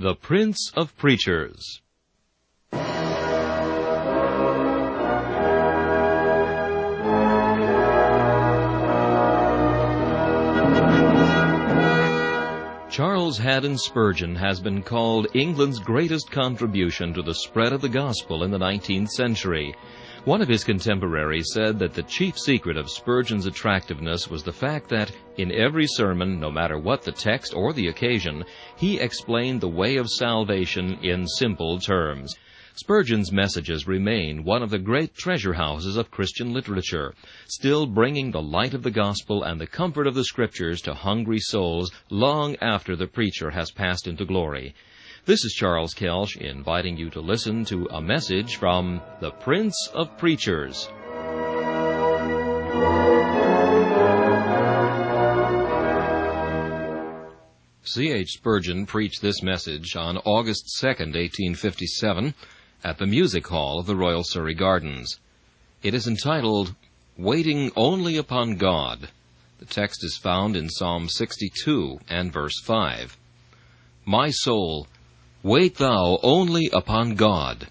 The Prince of Preachers. Charles Haddon Spurgeon has been called England's greatest contribution to the spread of the gospel in the 19th century. One of his contemporaries said that the chief secret of Spurgeon's attractiveness was the fact that, in every sermon, no matter what the text or the occasion, he explained the way of salvation in simple terms. Spurgeon's messages remain one of the great treasure houses of Christian literature, still bringing the light of the gospel and the comfort of the Scriptures to hungry souls long after the preacher has passed into glory. This is Charles Kelsch inviting you to listen to a message from the Prince of Preachers. C.H. Spurgeon preached this message on August 2nd, 1857, at the Music Hall of the Royal Surrey Gardens. It is entitled, Waiting Only Upon God. The text is found in Psalm 62 and verse 5. My soul, wait thou only upon God.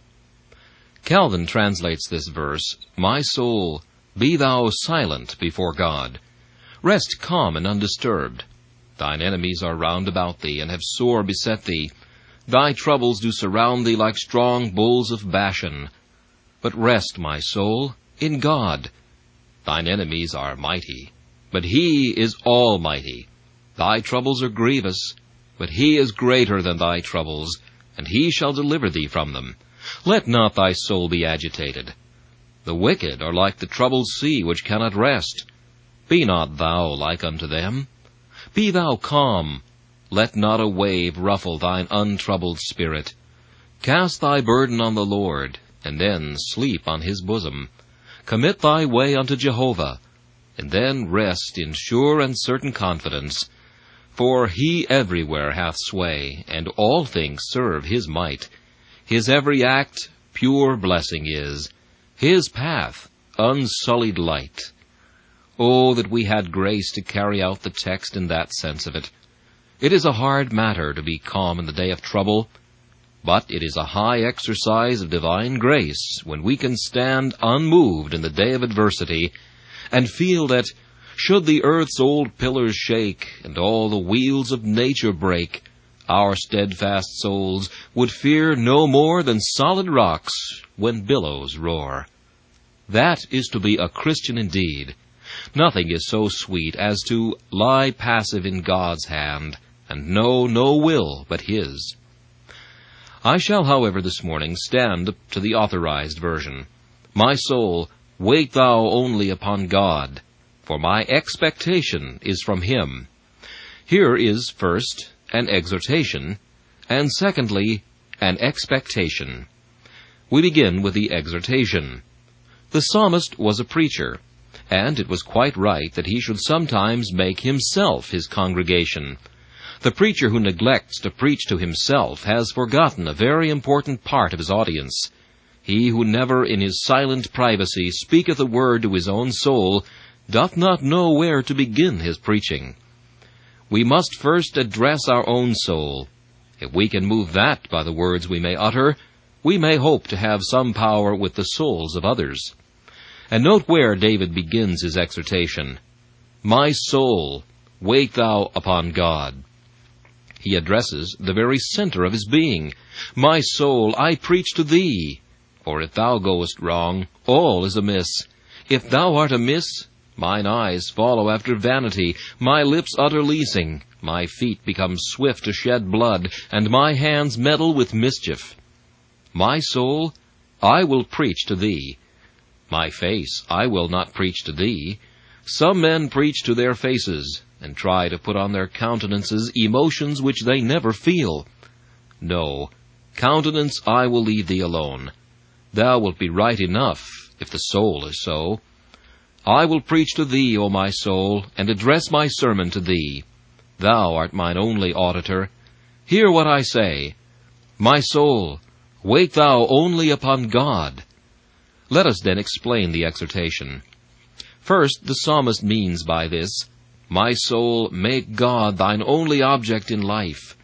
Calvin translates this verse, My soul, be thou silent before God. Rest calm and undisturbed. Thine enemies are round about thee, and have sore beset thee. Thy troubles do surround thee like strong bulls of Bashan. But rest, my soul, in God. Thine enemies are mighty, but he is almighty. Thy troubles are grievous, but he is greater than thy troubles, and he shall deliver thee from them. Let not thy soul be agitated. The wicked are like the troubled sea, which cannot rest. Be not thou like unto them. Be thou calm. Let not a wave ruffle thine untroubled spirit. Cast thy burden on the Lord, and then sleep on his bosom. Commit thy way unto Jehovah, and then rest in sure and certain confidence. For he everywhere hath sway, and all things serve his might. His every act pure blessing is, his path unsullied light. Oh, that we had grace to carry out the text in that sense of it. It is a hard matter to be calm in the day of trouble, but it is a high exercise of divine grace when we can stand unmoved in the day of adversity, and feel that, should the earth's old pillars shake, and all the wheels of nature break, our steadfast souls would fear no more than solid rocks when billows roar. That is to be a Christian indeed. Nothing is so sweet as to lie passive in God's hand, and know no will but His. I shall, however, this morning stand to the Authorized Version. My soul, wait thou only upon God, for my expectation is from Him. Here is, first, an exhortation, and secondly, an expectation. We begin with the exhortation. The psalmist was a preacher, and it was quite right that he should sometimes make himself his congregation. The preacher who neglects to preach to himself has forgotten a very important part of his audience. He who never in his silent privacy speaketh a word to his own soul doth not know where to begin his preaching. We must first address our own soul. If we can move that by the words we may utter, we may hope to have some power with the souls of others. And note where David begins his exhortation. My soul, wait thou upon God. He addresses the very center of his being. My soul, I preach to thee. For if thou goest wrong, all is amiss. If thou art amiss, mine eyes follow after vanity, my lips utter leasing, my feet become swift to shed blood, and my hands meddle with mischief. My soul, I will preach to thee. My face I will not preach to thee. Some men preach to their faces, and try to put on their countenances emotions which they never feel. No, countenance I will leave thee alone. Thou wilt be right enough, if the soul is so. I will preach to thee, O my soul, and address my sermon to thee. Thou art mine only auditor. Hear what I say. My soul, wait thou only upon God. Let us then explain the exhortation. First, the psalmist means by this, My soul, make God thine only object in life.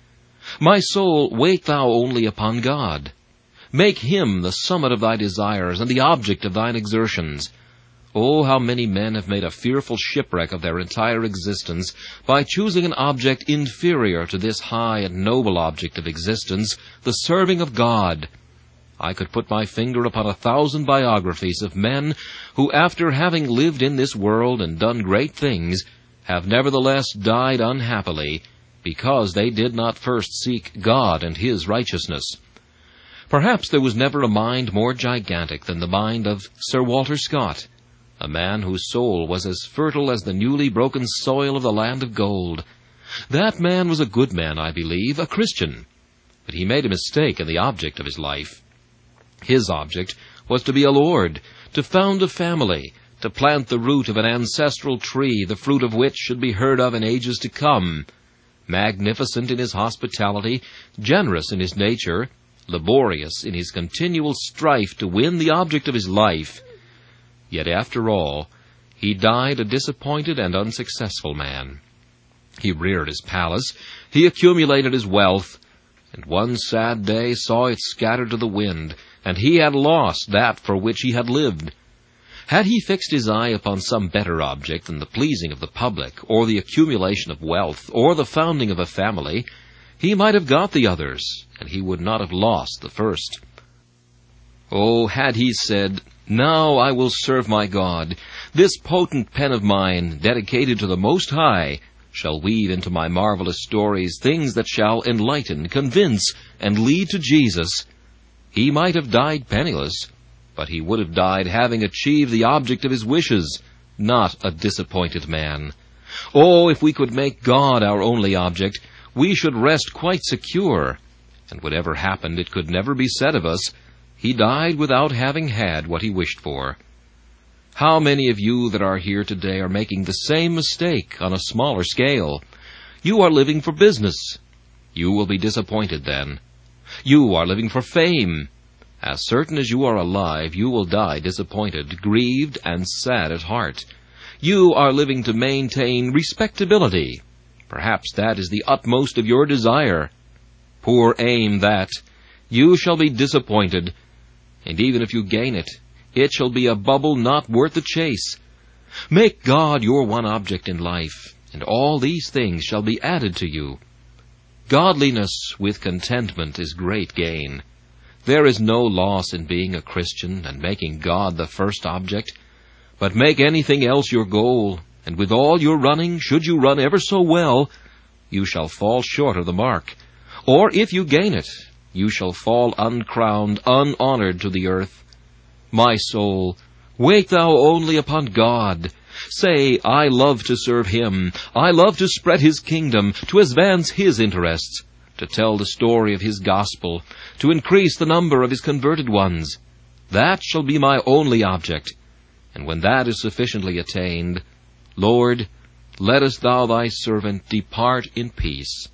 My soul, wait thou only upon God. Make him the summit of thy desires and the object of thine exertions. Oh, how many men have made a fearful shipwreck of their entire existence by choosing an object inferior to this high and noble object of existence, the serving of God. I could put my finger upon 1,000 biographies of men who, after having lived in this world and done great things, have nevertheless died unhappily, because they did not first seek God and His righteousness. Perhaps there was never a mind more gigantic than the mind of Sir Walter Scott, a man whose soul was as fertile as the newly broken soil of the land of gold. That man was a good man, I believe, a Christian, but he made a mistake in the object of his life. His object was to be a lord, to found a family, to plant the root of an ancestral tree, the fruit of which should be heard of in ages to come. Magnificent in his hospitality, generous in his nature, laborious in his continual strife to win the object of his life. Yet after all, he died a disappointed and unsuccessful man. He reared his palace, he accumulated his wealth, and one sad day saw it scattered to the wind, and he had lost that for which he had lived. Had he fixed his eye upon some better object than the pleasing of the public, or the accumulation of wealth, or the founding of a family, he might have got the others, and he would not have lost the first. Oh, had he said, "Now I will serve my God. This potent pen of mine, dedicated to the Most High, shall weave into my marvelous stories things that shall enlighten, convince, and lead to Jesus," he might have died penniless, but he would have died having achieved the object of his wishes, not a disappointed man. Oh, if we could make God our only object, we should rest quite secure, and whatever happened, it could never be said of us, "He died without having had what he wished for." How many of you that are here today are making the same mistake on a smaller scale? You are living for business. You will be disappointed then. You are living for fame. As certain as you are alive, you will die disappointed, grieved, and sad at heart. You are living to maintain respectability. Perhaps that is the utmost of your desire. Poor aim that. You shall be disappointed, and even if you gain it, it shall be a bubble not worth the chase. Make God your one object in life, and all these things shall be added to you. Godliness with contentment is great gain. There is no loss in being a Christian and making God the first object. But make anything else your goal, and with all your running, should you run ever so well, you shall fall short of the mark. Or if you gain it, you shall fall uncrowned, unhonored to the earth. My soul, wait thou only upon God. Say, I love to serve Him. I love to spread His kingdom, to advance His interests, to tell the story of His gospel, to increase the number of His converted ones. That shall be my only object. And when that is sufficiently attained, Lord, lettest thou thy servant depart in peace.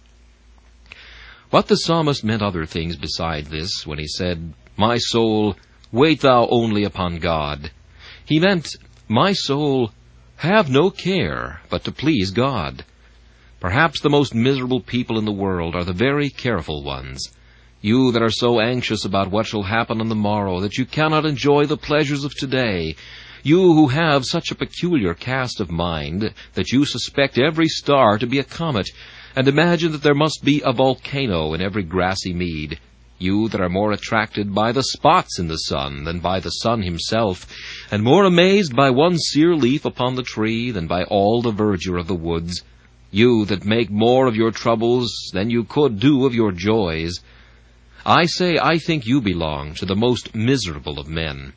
But the psalmist meant other things beside this when he said, My soul, wait thou only upon God. He meant, My soul, have no care but to please God. Perhaps the most miserable people in the world are the very careful ones. You that are so anxious about what shall happen on the morrow that you cannot enjoy the pleasures of today. You who have such a peculiar cast of mind that you suspect every star to be a comet, and imagine that there must be a volcano in every grassy mead. You that are more attracted by the spots in the sun than by the sun himself, and more amazed by one sere leaf upon the tree than by all the verdure of the woods. You that make more of your troubles than you could do of your joys. I say, I think you belong to the most miserable of men.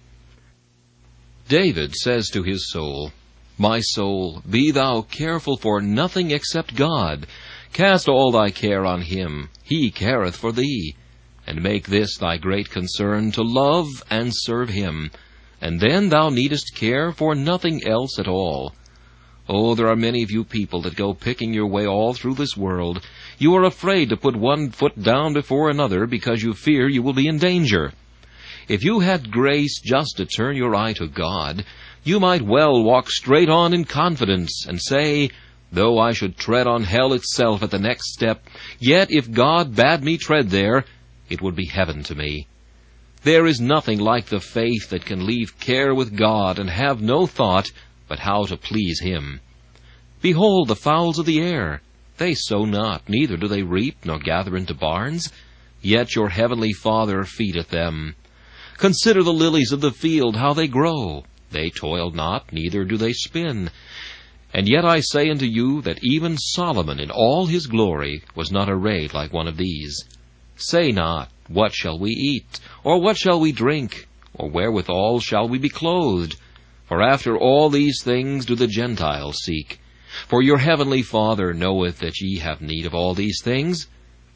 David says to his soul, My soul, be thou careful for nothing except God. Cast all thy care on Him. He careth for thee. And make this thy great concern, to love and serve Him. And then thou needest care for nothing else at all. Oh, there are many of you people that go picking your way all through this world. You are afraid to put one foot down before another because you fear you will be in danger. If you had grace just to turn your eye to God, you might well walk straight on in confidence and say, Though I should tread on hell itself at the next step, yet if God bade me tread there, it would be heaven to me. There is nothing like the faith that can leave care with God and have no thought but how to please Him. Behold the fowls of the air. They sow not, neither do they reap, nor gather into barns, yet your heavenly Father feedeth them. Consider the lilies of the field, how they grow. They toil not, neither do they spin. And yet I say unto you that even Solomon in all his glory was not arrayed like one of these. Say not, What shall we eat? Or what shall we drink? Or wherewithal shall we be clothed? For after all these things do the Gentiles seek. For your heavenly Father knoweth that ye have need of all these things.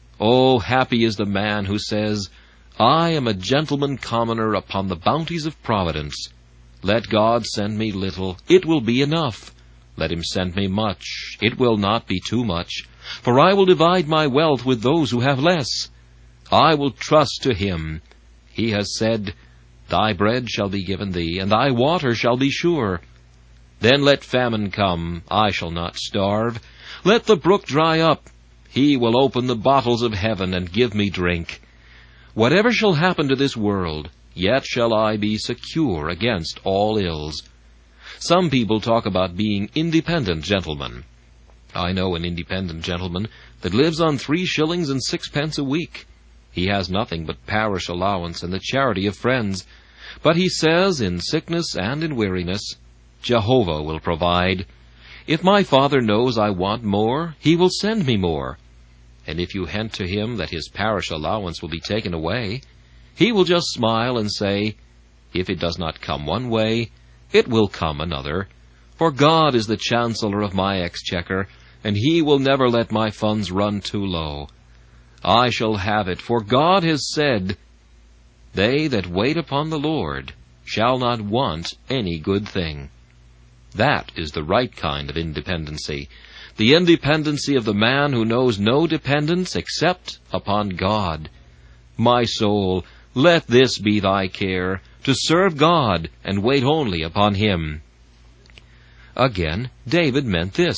O happy is the man who says, I am a gentleman commoner upon the bounties of providence. Let God send me little, it will be enough. Let him send me much, it will not be too much. For I will divide my wealth with those who have less. I will trust to him. He has said, Thy bread shall be given thee, and thy water shall be sure. Then let famine come, I shall not starve. Let the brook dry up. He will open the bottles of heaven and give me drink. Whatever shall happen to this world, yet shall I be secure against all ills. Some people talk about being independent gentlemen. I know an independent gentleman that lives on 3 shillings and 6 a week. He has nothing but parish allowance and the charity of friends. But he says, in sickness and in weariness, Jehovah will provide. If my Father knows I want more, he will send me more. And if you hint to him that his parish allowance will be taken away, he will just smile and say, If it does not come one way, it will come another. For God is the chancellor of my exchequer, and he will never let my funds run too low. I shall have it, for God has said, They that wait upon the Lord shall not want any good thing. That is the right kind of independency, the independency of the man who knows no dependence except upon God. My soul, let this be thy care, to serve God and wait only upon him. Again, David meant this,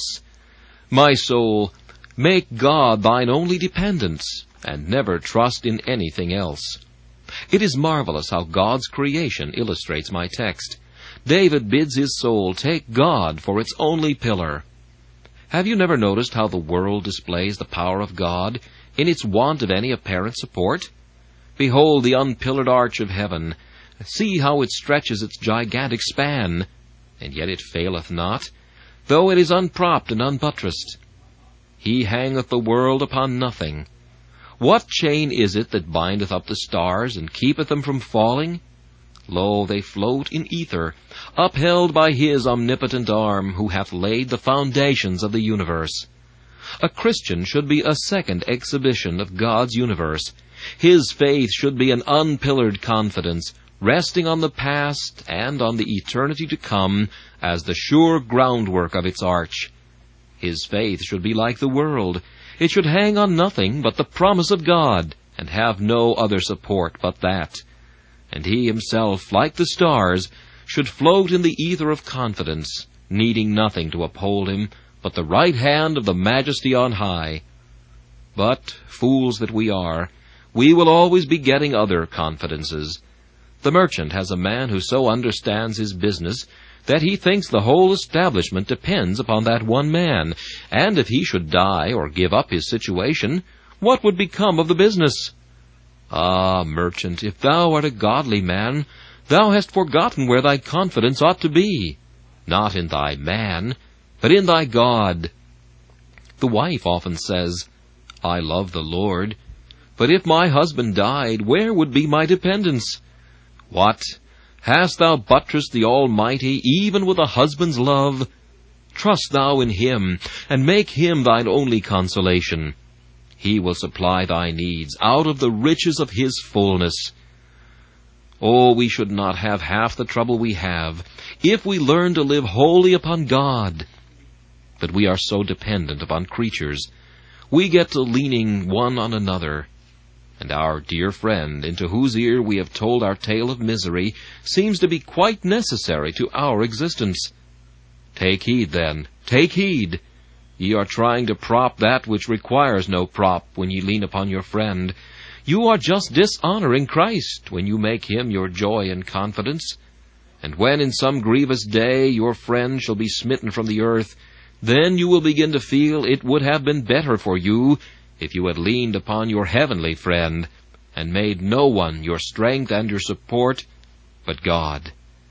My soul, make God thine only dependence, and never trust in anything else. It is marvelous how God's creation illustrates my text. David bids his soul take God for its only pillar. Have you never noticed how the world displays the power of God in its want of any apparent support? Behold the unpillared arch of heaven. See how it stretches its gigantic span, and yet it faileth not, though it is unpropped and unbuttressed. He hangeth the world upon nothing. What chain is it that bindeth up the stars, and keepeth them from falling? Lo, they float in ether, upheld by his omnipotent arm, who hath laid the foundations of the universe. A Christian should be a second exhibition of God's universe. His faith should be an unpillared confidence, resting on the past and on the eternity to come as the sure groundwork of its arch. His faith should be like the world. It should hang on nothing but the promise of God, and have no other support but that. And he himself, like the stars, should float in the ether of confidence, needing nothing to uphold him but the right hand of the Majesty on high. But, fools that we are, we will always be getting other confidences. The merchant has a man who so understands his business that he thinks the whole establishment depends upon that one man, and if he should die or give up his situation, what would become of the business? Ah, merchant, if thou art a godly man, thou hast forgotten where thy confidence ought to be, not in thy man, but in thy God. The wife often says, I love the Lord, but if my husband died, where would be my dependence? What? Hast thou buttressed the Almighty even with a husband's love? Trust thou in him, and make him thine only consolation. He will supply thy needs out of the riches of his fullness. Oh, we should not have half the trouble we have if we learn to live wholly upon God. But we are so dependent upon creatures. We get to leaning one on another. And our dear friend, into whose ear we have told our tale of misery, seems to be quite necessary to our existence. Take heed, then, take heed. Ye are trying to prop that which requires no prop when ye lean upon your friend. You are just dishonoring Christ when you make him your joy and confidence. And when in some grievous day your friend shall be smitten from the earth, then you will begin to feel it would have been better for you if you had leaned upon your heavenly friend, and made no one your strength and your support but God.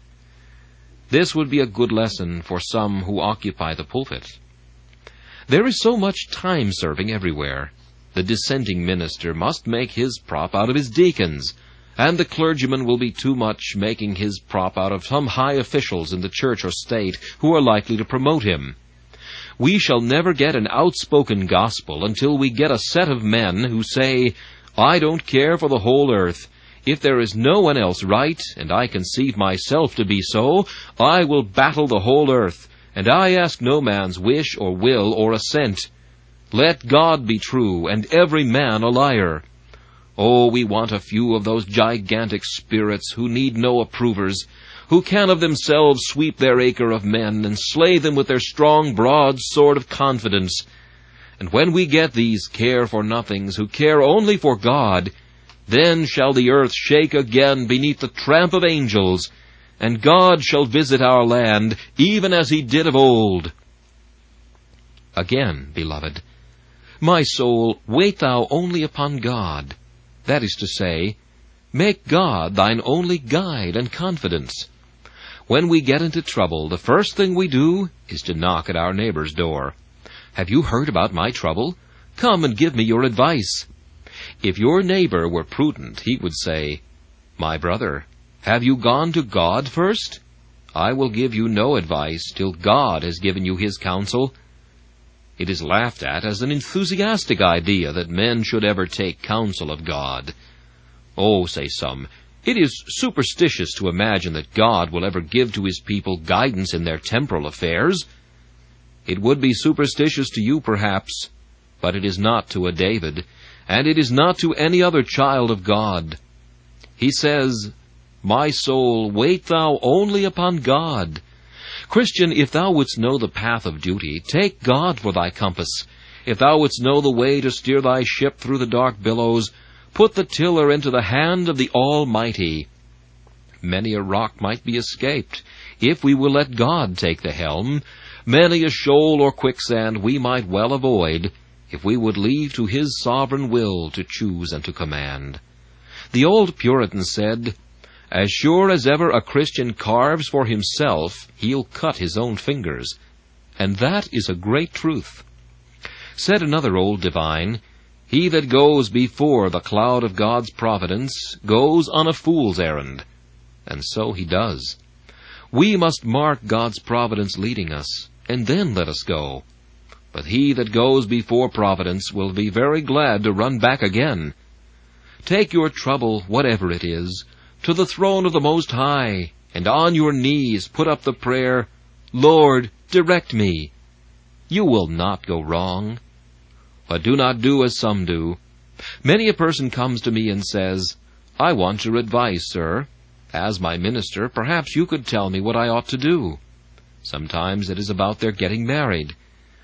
This would be a good lesson for some who occupy the pulpit. There is so much time-serving everywhere. The dissenting minister must make his prop out of his deacons, and the clergyman will be too much making his prop out of some high officials in the church or state who are likely to promote him. We shall never get an outspoken gospel until we get a set of men who say, I don't care for the whole earth. If there is no one else right, and I conceive myself to be so, I will battle the whole earth, and I ask no man's wish or will or assent. Let God be true, and every man a liar. Oh, we want a few of those gigantic spirits who need no approvers, who can of themselves sweep their acre of men and slay them with their strong broadsword of confidence. And when we get these care-for-nothings who care only for God, then shall the earth shake again beneath the tramp of angels, and God shall visit our land, even as he did of old. Again, beloved, my soul, wait thou only upon God. That is to say, make God thine only guide and confidence. When we get into trouble, the first thing we do is to knock at our neighbor's door. Have you heard about my trouble? Come and give me your advice. If your neighbor were prudent, he would say, My brother, have you gone to God first? I will give you no advice till God has given you his counsel. It is laughed at as an enthusiastic idea that men should ever take counsel of God. Oh, say some, it is superstitious to imagine that God will ever give to his people guidance in their temporal affairs. It would be superstitious to you, perhaps, but it is not to a David, and it is not to any other child of God. He says, My soul, wait thou only upon God. Christian, if thou wouldst know the path of duty, take God for thy compass. If thou wouldst know the way to steer thy ship through the dark billows, put the tiller into the hand of the Almighty. Many a rock might be escaped, if we will let God take the helm. Many a shoal or quicksand we might well avoid, if we would leave to his sovereign will to choose and to command. The old Puritan said, As sure as ever a Christian carves for himself, he'll cut his own fingers. And that is a great truth. Said another old divine, He that goes before the cloud of God's providence goes on a fool's errand. And so he does. We must mark God's providence leading us, and then let us go. But he that goes before providence will be very glad to run back again. Take your trouble, whatever it is, to the throne of the Most High, and on your knees put up the prayer, Lord, direct me. You will not go wrong. But do not do as some do. Many a person comes to me and says, I want your advice, sir. As my minister, perhaps you could tell me what I ought to do. Sometimes it is about their getting married.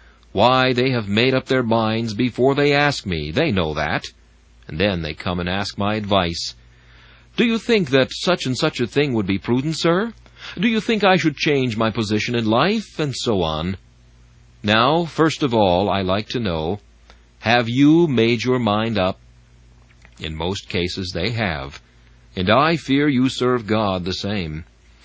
Why, they have made up their minds before they ask me. They know that. And then they come and ask my advice. Do you think that such and such a thing would be prudent, sir? Do you think I should change my position in life? And so on. Now, first of all, I like to know, have you made your mind up? In most cases they have, and I fear you serve God the same.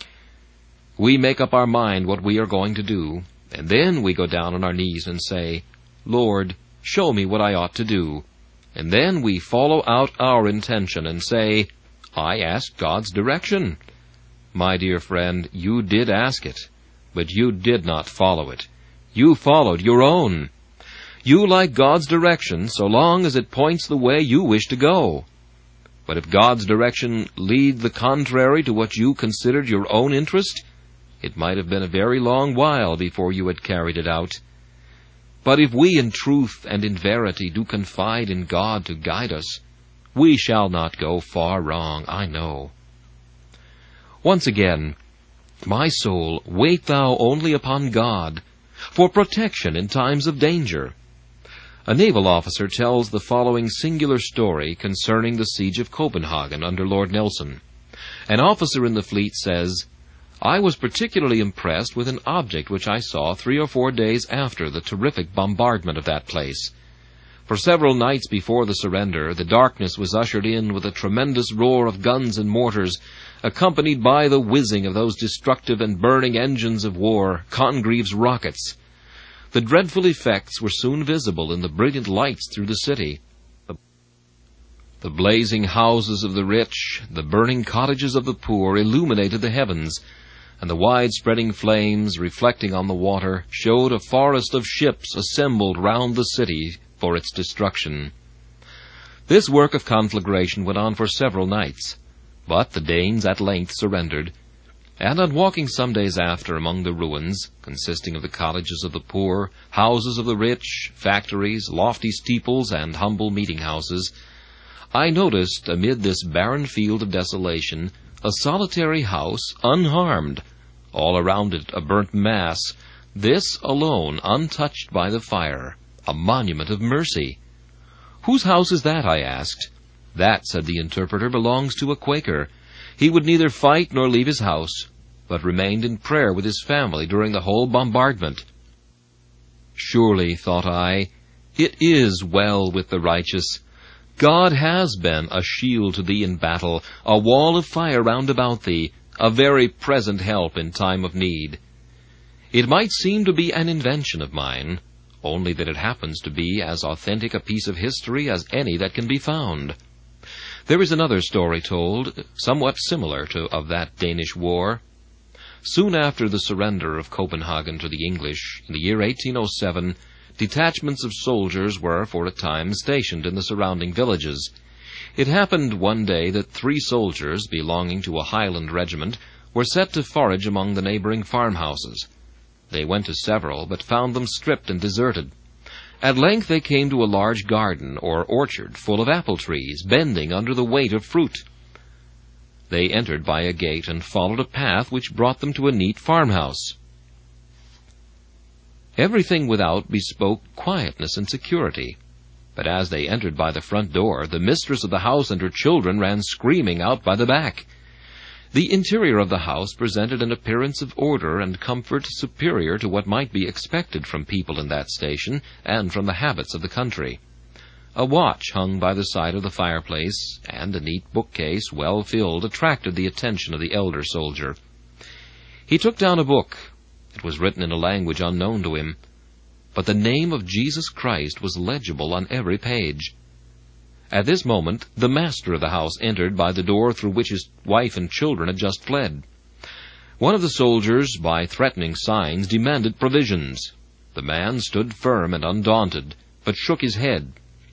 We make up our mind what we are going to do, and then we go down on our knees and say, Lord, show me what I ought to do. And then we follow out our intention and say, I asked God's direction. My dear friend, you did ask it, but you did not follow it. You followed your own. You like God's direction so long as it points the way you wish to go. But if God's direction lead the contrary to what you considered your own interest, it might have been a very long while before you had carried it out. But if we in truth and in verity do confide in God to guide us, we shall not go far wrong, I know. Once again, my soul, wait thou only upon God. for protection in times of danger. A naval officer tells the following singular story concerning the siege of Copenhagen under Lord Nelson. An officer in the fleet says, "I was particularly impressed with an object which I saw 3 or 4 days after the terrific bombardment of that place. For several nights before the surrender, the darkness was ushered in with a tremendous roar of guns and mortars, accompanied by the whizzing of those destructive and burning engines of war, Congreve's rockets. The dreadful effects were soon visible in the brilliant lights through the city. The blazing houses of the rich, the burning cottages of the poor illuminated the heavens, and the wide-spreading flames, reflecting on the water, showed a forest of ships assembled round the city for its destruction." This work of conflagration went on for several nights, but the Danes at length surrendered, and on walking some days after among the ruins, consisting of the cottages of the poor, houses of the rich, factories, lofty steeples, and humble meeting-houses, I noticed amid this barren field of desolation a solitary house unharmed, all around it a burnt mass, this alone untouched by the fire, a monument of mercy. "Whose house is that?" I asked. "That," said the interpreter, "belongs to a Quaker. He would neither fight nor leave his house, but remained in prayer with his family during the whole bombardment." Surely, thought I, it is well with the righteous. God has been a shield to thee in battle, a wall of fire round about thee, a very present help in time of need. It might seem to be an invention of mine, only that it happens to be as authentic a piece of history as any that can be found. There is another story told, somewhat similar to of that Danish war. Soon after the surrender of Copenhagen to the English, in the year 1807, detachments of soldiers were for a time stationed in the surrounding villages. It happened one day that 3 soldiers belonging to a Highland regiment were set to forage among the neighboring farmhouses. They went to several, but found them stripped and deserted. At length they came to a large garden or orchard full of apple trees, bending under the weight of fruit. They entered by a gate and followed a path which brought them to a neat farmhouse. Everything without bespoke quietness and security. But as they entered by the front door, the mistress of the house and her children ran screaming out by the back. The interior of the house presented an appearance of order and comfort superior to what might be expected from people in that station and from the habits of the country. A watch hung by the side of the fireplace, and a neat bookcase, well filled, attracted the attention of the elder soldier. He took down a book. It was written in a language unknown to him, but the name of Jesus Christ was legible on every page. At this moment, the master of the house entered by the door through which his wife and children had just fled. One of the soldiers, by threatening signs, demanded provisions. The man stood firm and undaunted, but shook his head.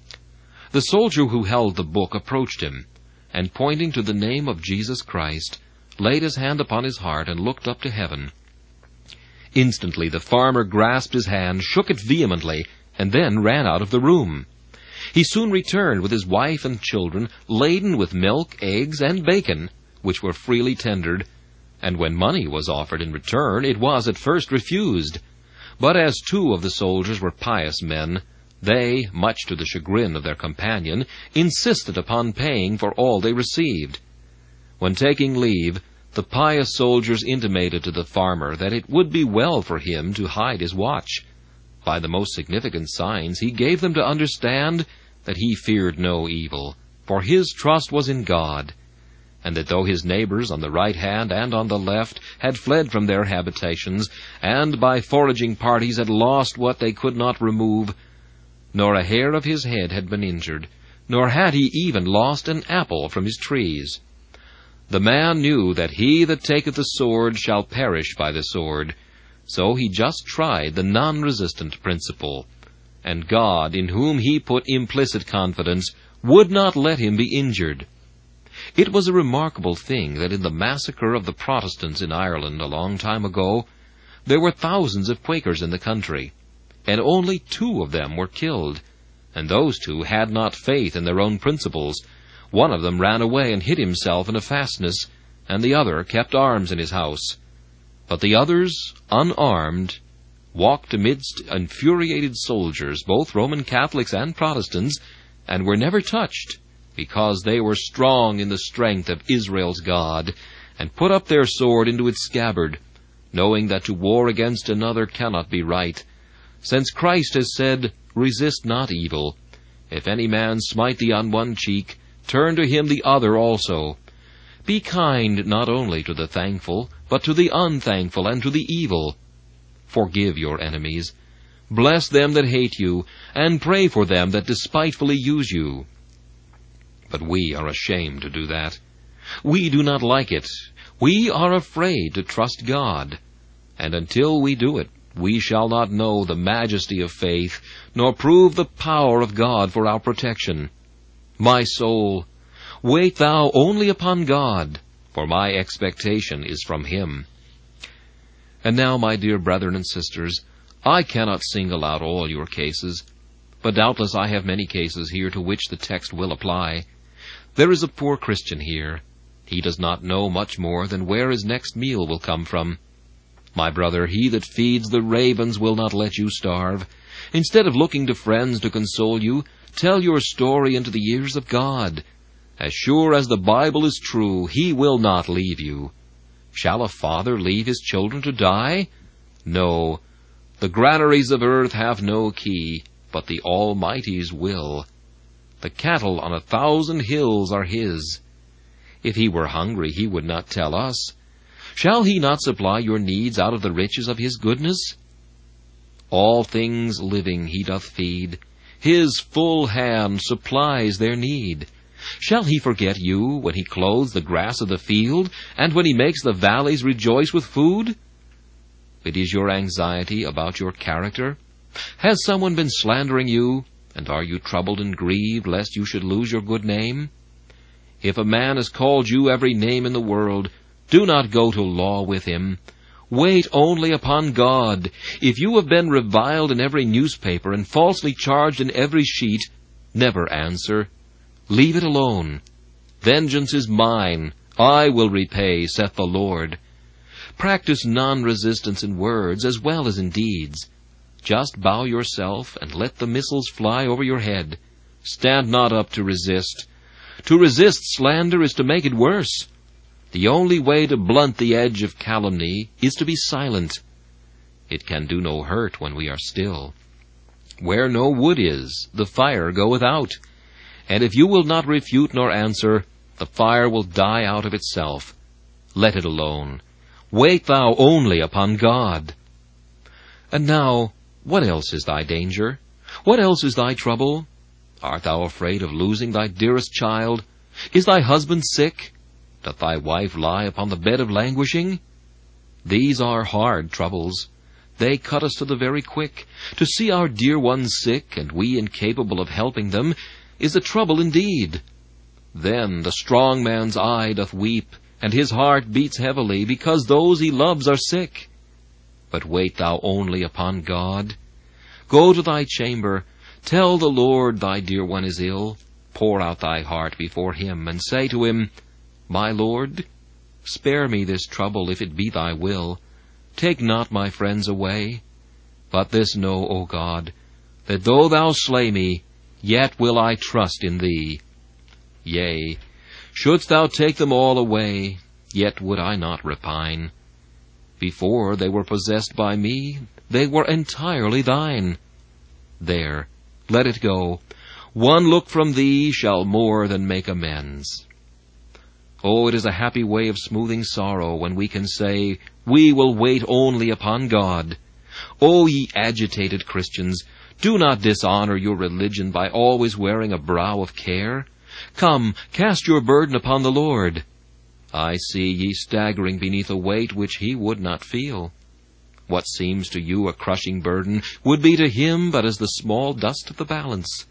The soldier who held the book approached him, and pointing to the name of Jesus Christ, laid his hand upon his heart and looked up to heaven. Instantly the farmer grasped his hand, shook it vehemently, and then ran out of the room. He soon returned with his wife and children, laden with milk, eggs, and bacon, which were freely tendered, and when money was offered in return, it was at first refused. But as 2 of the soldiers were pious men, they, much to the chagrin of their companion, insisted upon paying for all they received. When taking leave, the pious soldiers intimated to the farmer that it would be well for him to hide his watch. By the most significant signs, he gave them to understand that he feared no evil, for his trust was in God, and that though his neighbors on the right hand and on the left had fled from their habitations, and by foraging parties had lost what they could not remove, nor a hair of his head had been injured, nor had he even lost an apple from his trees. The man knew that he that taketh the sword shall perish by the sword, so he just tried the non-resistant principle, and God, in whom he put implicit confidence, would not let him be injured. It was a remarkable thing that in the massacre of the Protestants in Ireland a long time ago, there were thousands of Quakers in the country, and only 2 of them were killed, and those 2 had not faith in their own principles. One of them ran away and hid himself in a fastness, and the other kept arms in his house. But the others, unarmed, walked amidst infuriated soldiers, both Roman Catholics and Protestants, and were never touched, because they were strong in the strength of Israel's God, and put up their sword into its scabbard, knowing that to war against another cannot be right, since Christ has said, Resist not evil. If any man smite thee on one cheek, turn to him the other also. Be kind not only to the thankful, but to the unthankful and to the evil. Forgive your enemies. Bless them that hate you, and pray for them that despitefully use you. But we are ashamed to do that. We do not like it. We are afraid to trust God. And until we do it, we shall not know the majesty of faith, nor prove the power of God for our protection. My soul, wait thou only upon God, for my expectation is from Him. And now, my dear brethren and sisters, I cannot single out all your cases, but doubtless I have many cases here to which the text will apply. There is a poor Christian here. He does not know much more than where his next meal will come from. My brother, he that feeds the ravens will not let you starve. Instead of looking to friends to console you, tell your story into the ears of God. As sure as the Bible is true, He will not leave you. Shall a father leave his children to die? No. The granaries of earth have no key, but the Almighty's will. The cattle on 1,000 hills are His. If He were hungry, He would not tell us. Shall He not supply your needs out of the riches of His goodness? All things living He doth feed. His full hand supplies their need. Shall He forget you when He clothes the grass of the field, and when He makes the valleys rejoice with food? It is your anxiety about your character. Has someone been slandering you, and are you troubled and grieved lest you should lose your good name? If a man has called you every name in the world, do not go to law with him. Wait only upon God. If you have been reviled in every newspaper and falsely charged in every sheet, never answer. Leave it alone. Vengeance is mine. I will repay, saith the Lord. Practice non-resistance in words as well as in deeds. Just bow yourself and let the missiles fly over your head. Stand not up to resist. To resist slander is to make it worse. The only way to blunt the edge of calumny is to be silent. It can do no hurt when we are still. Where no wood is, the fire goeth out. And if you will not refute nor answer, the fire will die out of itself. Let it alone. Wait thou only upon God. And now, what else is thy danger? What else is thy trouble? Art thou afraid of losing thy dearest child? Is thy husband sick? Doth thy wife lie upon the bed of languishing? These are hard troubles. They cut us to the very quick. To see our dear ones sick, and we incapable of helping them, is a trouble indeed. Then the strong man's eye doth weep, and his heart beats heavily, because those he loves are sick. But wait thou only upon God. Go to thy chamber, tell the Lord thy dear one is ill, pour out thy heart before Him, and say to Him, My Lord, spare me this trouble if it be thy will. Take not my friends away. But this know, O God, that though thou slay me, yet will I trust in thee. Yea, shouldst thou take them all away, yet would I not repine. Before they were possessed by me, they were entirely thine. There, let it go. One look from thee shall more than make amends. Oh, it is a happy way of smoothing sorrow when we can say, We will wait only upon God. O ye agitated Christians, do not dishonor your religion by always wearing a brow of care. Come, cast your burden upon the Lord. I see ye staggering beneath a weight which He would not feel. What seems to you a crushing burden would be to Him but as the small dust of the balance.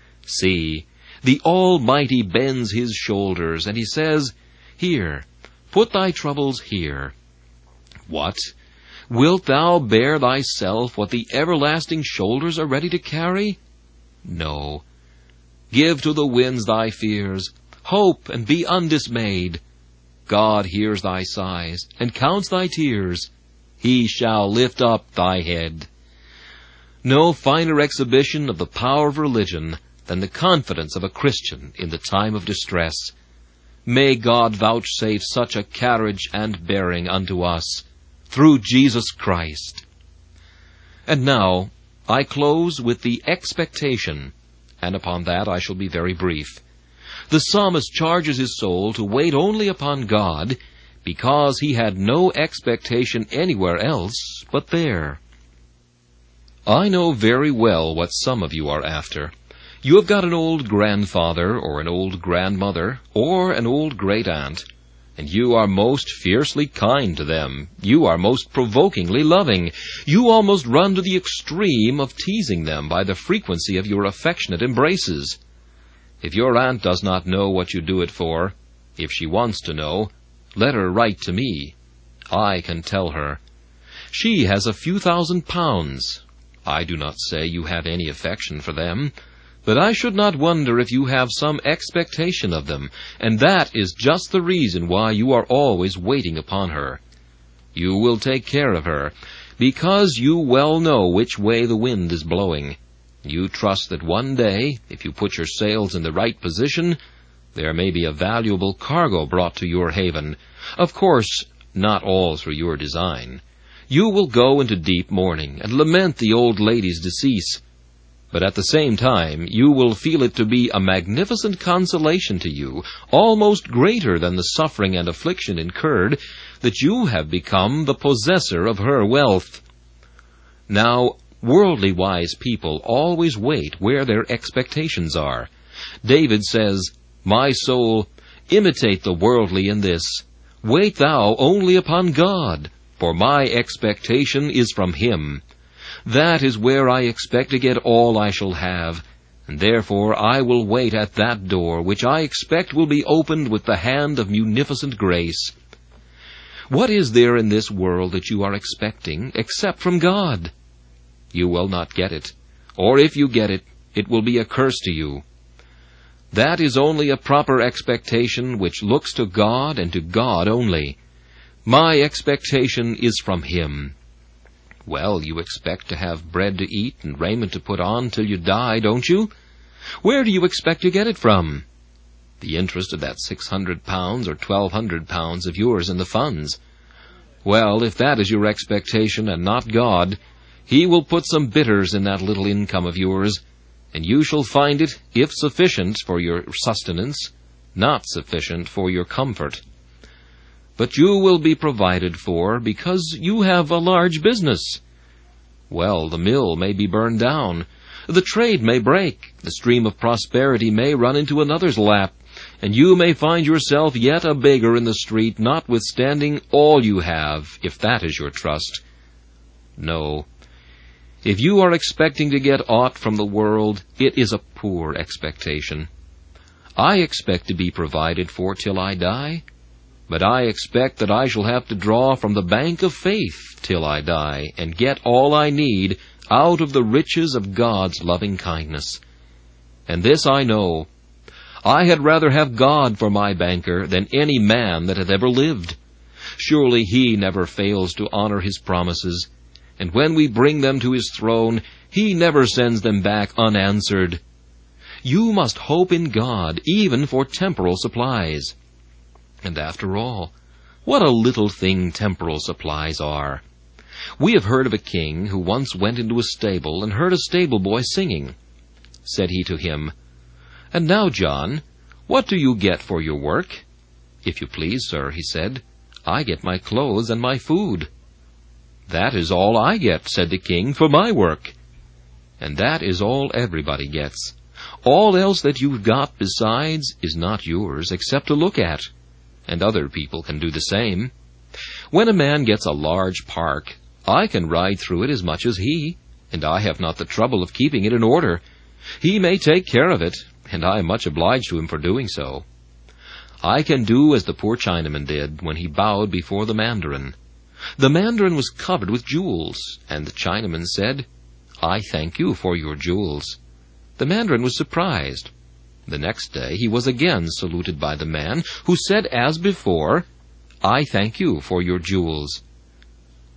See, the Almighty bends His shoulders, and He says, Here, put thy troubles here. What? Wilt thou bear thyself what the everlasting shoulders are ready to carry? No. Give to the winds thy fears. Hope and be undismayed. God hears thy sighs and counts thy tears. He shall lift up thy head. No finer exhibition of the power of religion than the confidence of a Christian in the time of distress. May God vouchsafe such a carriage and bearing unto us, through Jesus Christ. And now I close with the expectation, and upon that I shall be very brief. The psalmist charges his soul to wait only upon God, because he had no expectation anywhere else but there. I know very well what some of you are after. You have got an old grandfather, or an old grandmother, or an old great-aunt, and you are most fiercely kind to them. You are most provokingly loving. You almost run to the extreme of teasing them by the frequency of your affectionate embraces. If your aunt does not know what you do it for, if she wants to know, let her write to me. I can tell her. She has a few £1,000s. I do not say you have any affection for them, but I should not wonder if you have some expectation of them, and that is just the reason why you are always waiting upon her. You will take care of her, because you well know which way the wind is blowing. You trust that one day, if you put your sails in the right position, there may be a valuable cargo brought to your haven. Of course, not all through your design. You will go into deep mourning and lament the old lady's decease. But at the same time, you will feel it to be a magnificent consolation to you, almost greater than the suffering and affliction incurred, that you have become the possessor of her wealth. Now, worldly wise people always wait where their expectations are. David says, "My soul, imitate the worldly in this. Wait thou only upon God, for my expectation is from Him. That is where I expect to get all I shall have, and therefore I will wait at that door which I expect will be opened with the hand of munificent grace." What is there in this world that you are expecting except from God? You will not get it, or if you get it, it will be a curse to you. That is only a proper expectation which looks to God and to God only. My expectation is from Him. Well, you expect to have bread to eat and raiment to put on till you die, don't you? Where do you expect to get it from? The interest of that £600 or £1,200 of yours in the funds. Well, if that is your expectation and not God, He will put some bitters in that little income of yours, and you shall find it, if sufficient for your sustenance, not sufficient for your comfort. But you will be provided for because you have a large business. Well, the mill may be burned down, the trade may break, the stream of prosperity may run into another's lap, and you may find yourself yet a beggar in the street, notwithstanding all you have, if that is your trust. No. If you are expecting to get aught from the world, it is a poor expectation. I expect to be provided for till I die, but I expect that I shall have to draw from the bank of faith till I die, and get all I need out of the riches of God's loving kindness. And this I know, I had rather have God for my banker than any man that hath ever lived. Surely He never fails to honor His promises, and when we bring them to His throne, He never sends them back unanswered. You must hope in God, even for temporal supplies. And after all, what a little thing temporal supplies are. We have heard of a king who once went into a stable and heard a stable boy singing. Said he to him, "And now, John, what do you get for your work?" "If you please, sir," he said, "I get my clothes and my food." "That is all I get," said the king, "for my work." And that is all everybody gets. All else that you've got besides is not yours except to look at, and other people can do the same. When a man gets a large park, I can ride through it as much as he, and I have not the trouble of keeping it in order. He may take care of it, and I am much obliged to him for doing so. I can do as the poor Chinaman did when he bowed before the mandarin. The mandarin was covered with jewels, and the Chinaman said, "I thank you for your jewels." The mandarin was surprised. The next day he was again saluted by the man, who said as before, "I thank you for your jewels."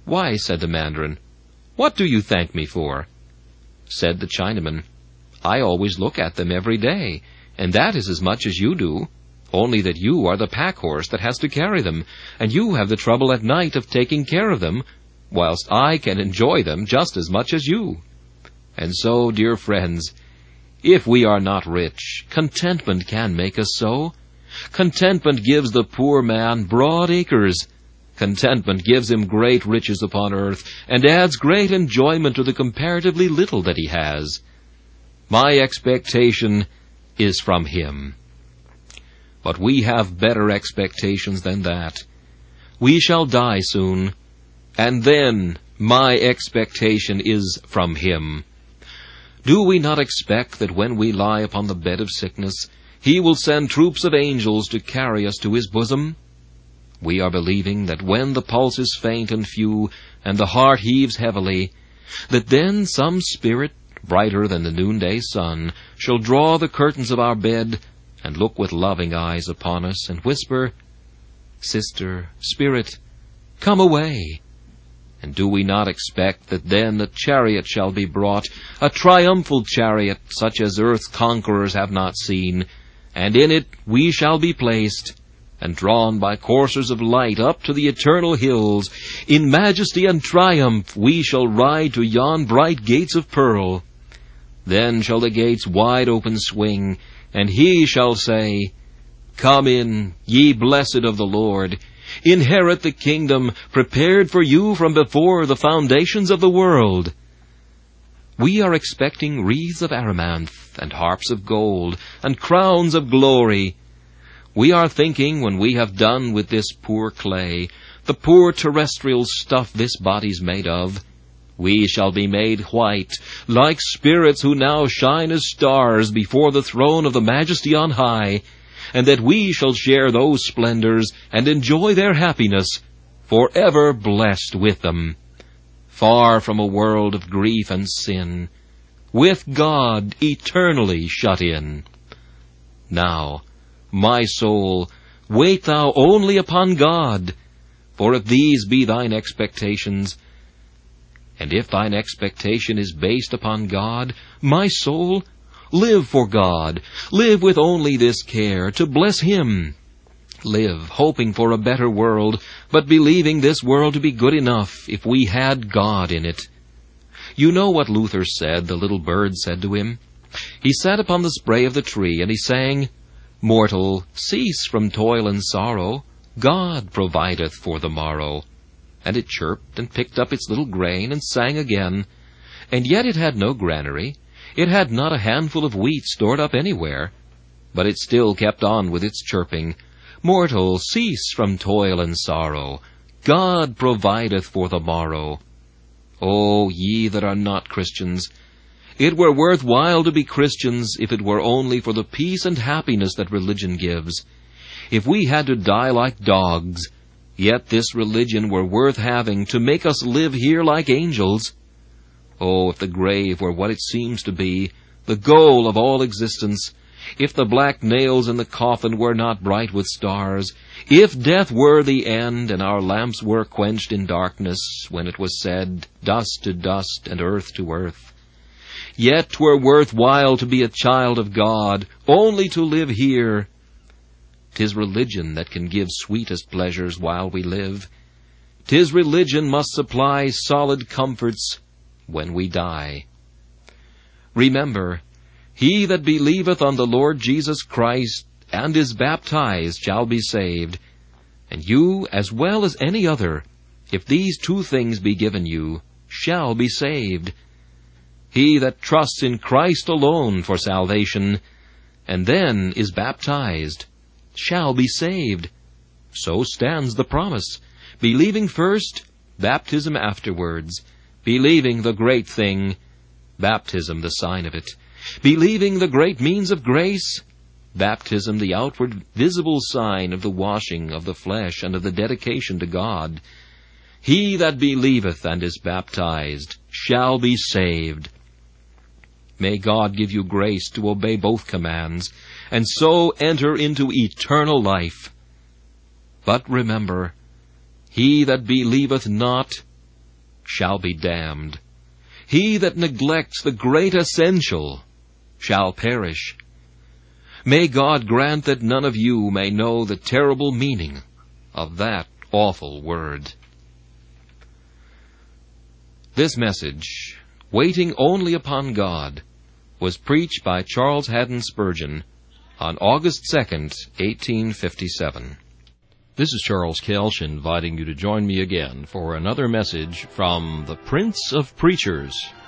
"Why," said the mandarin, "what do you thank me for?" Said the Chinaman, "I always look at them every day, and that is as much as you do, only that you are the pack-horse that has to carry them, and you have the trouble at night of taking care of them, whilst I can enjoy them just as much as you. And so, dear friends, if we are not rich, contentment can make us so. Contentment gives the poor man broad acres. Contentment gives him great riches upon earth, and adds great enjoyment to the comparatively little that he has. My expectation is from him. But we have better expectations than that. We shall die soon, and then my expectation is from him. Do we not expect that when we lie upon the bed of sickness, he will send troops of angels to carry us to his bosom? We are believing that when the pulse is faint and few, and the heart heaves heavily, that then some spirit, brighter than the noonday sun, shall draw the curtains of our bed, and look with loving eyes upon us, and whisper, "Sister, spirit, come away." And do we not expect that then a chariot shall be brought, a triumphal chariot such as earth's conquerors have not seen, and in it we shall be placed, and drawn by coursers of light up to the eternal hills, in majesty and triumph we shall ride to yon bright gates of pearl. Then shall the gates wide open swing, and he shall say, "Come in, ye blessed of the Lord, inherit the kingdom prepared for you from before the foundations of the world." We are expecting wreaths of amaranth, and harps of gold, and crowns of glory. We are thinking, when we have done with this poor clay, the poor terrestrial stuff this body's made of, we shall be made white, like spirits who now shine as stars before the throne of the Majesty on high, and that we shall share those splendors and enjoy their happiness, forever blessed with them, far from a world of grief and sin, with God eternally shut in. Now, my soul, wait thou only upon God, for if these be thine expectations, and if thine expectation is based upon God, my soul, live for God. Live with only this care, to bless Him. Live, hoping for a better world, but believing this world to be good enough if we had God in it. You know what Luther said, the little bird said to him? He sat upon the spray of the tree, and he sang, "Mortal, cease from toil and sorrow, God provideth for the morrow." And it chirped and picked up its little grain and sang again. And yet it had no granary. It had not a handful of wheat stored up anywhere. But it still kept on with its chirping. "Mortal, cease from toil and sorrow, God provideth for the morrow." O ye that are not Christians, it were worth while to be Christians if it were only for the peace and happiness that religion gives. If we had to die like dogs, yet this religion were worth having to make us live here like angels. Oh, if the grave were what it seems to be, the goal of all existence, if the black nails in the coffin were not bright with stars, if death were the end, and our lamps were quenched in darkness, when it was said, "Dust to dust, and earth to earth," yet 'twere worth while to be a child of God, only to live here. 'Tis religion that can give sweetest pleasures while we live. 'Tis religion must supply solid comforts when we die. Remember, he that believeth on the Lord Jesus Christ and is baptized shall be saved, and you, as well as any other, if these two things be given you, shall be saved. He that trusts in Christ alone for salvation, and then is baptized, shall be saved. So stands the promise. Believing first, baptism afterwards. Believing the great thing, baptism the sign of it. Believing the great means of grace, baptism the outward visible sign of the washing of the flesh and of the dedication to God. He that believeth and is baptized shall be saved. May God give you grace to obey both commands, and so enter into eternal life. But remember, he that believeth not shall be damned. He that neglects the great essential shall perish. May God grant that none of you may know the terrible meaning of that awful word. This message, Waiting Only Upon God, was preached by Charles Haddon Spurgeon on August 2nd, 1857. This is Charles Kelsch inviting you to join me again for another message from the Prince of Preachers,